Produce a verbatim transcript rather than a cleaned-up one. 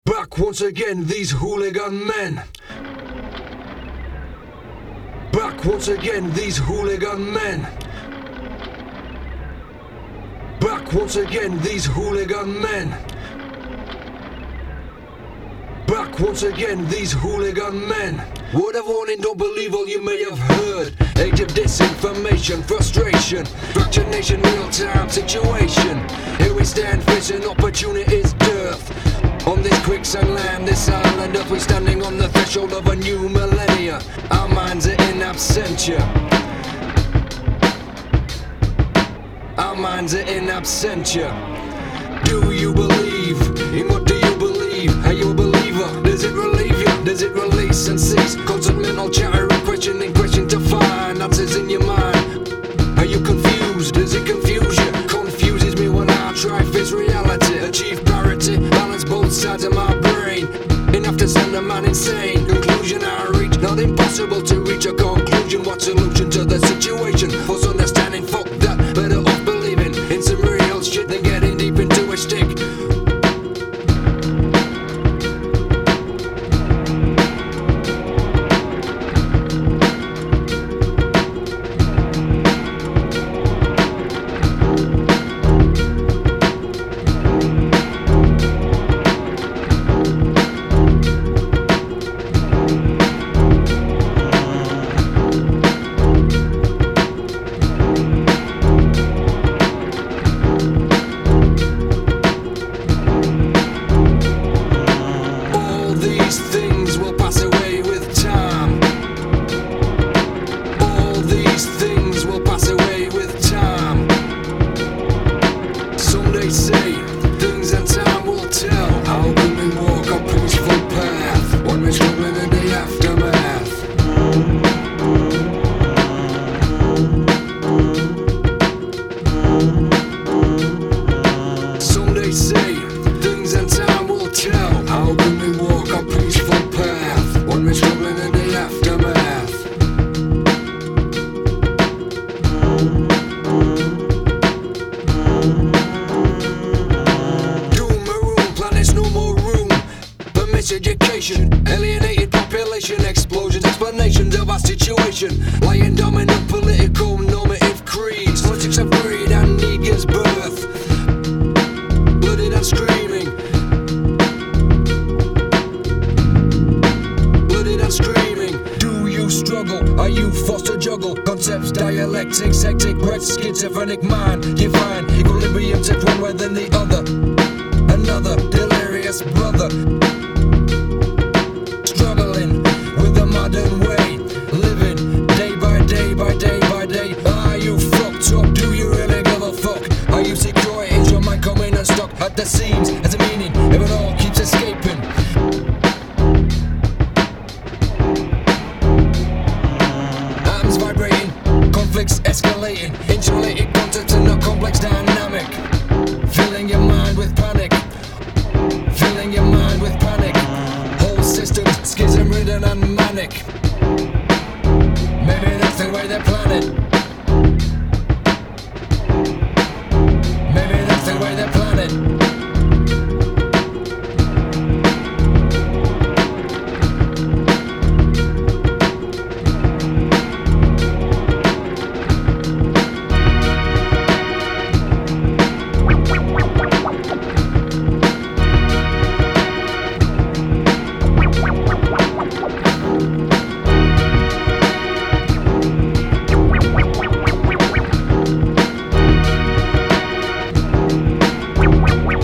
Back once again, these hooligan men. Back once again, these hooligan men. Back once again, these hooligan men. Back once again, these hooligan men. Word of warning, don't believe all you may have heard. Age of disinformation, frustration, fractured nation, real-time situation. Here we stand facing opportunity's dearth. On this quicksand land, this island earth, we standing on the threshold of a new millennia. Our minds are in absentia. Our minds are in absentia. Do you believe? In what do you believe? Are you a believer? Does it relieve you? Does it release and cease? Constant mental chatter and questioning, question to find answers in your mind. Are you confused? Does it confuse you? Confuses me when I try face reality. Achieve parity, balance both sides of my brain. Enough to send a man insane. Conclusion I reach, not impossible to reach a conclusion. What solution to the situation? False understanding, fuck that. Better off believing in some real shit than getting deep into a stick. Education, alienated population, explosions, explanations of our situation. Lying dominant political normative creeds. Politics of greed and need gives birth. Blooded and screaming. Blooded and screaming. Do you struggle? Are you forced to juggle? Concepts, dialectics, hectic breath, schizophrenic mind. Divine equilibrium, set one way than the other. Another delirious brother. With the modern way, living day by day by day by day. Are you fucked up? Do you really give a fuck? Are you secure? Is your mind coming unstuck at the seams? As a meaning, if it all keeps escaping. Atoms vibrating, conflicts escalating, insulated content in a complex dynamic. Filling your mind with panic. Filling your mind with panic. Whole systems schism ridden and manic. Maybe that's the way they plan it. Maybe that's the way they plan it. We'll be right back.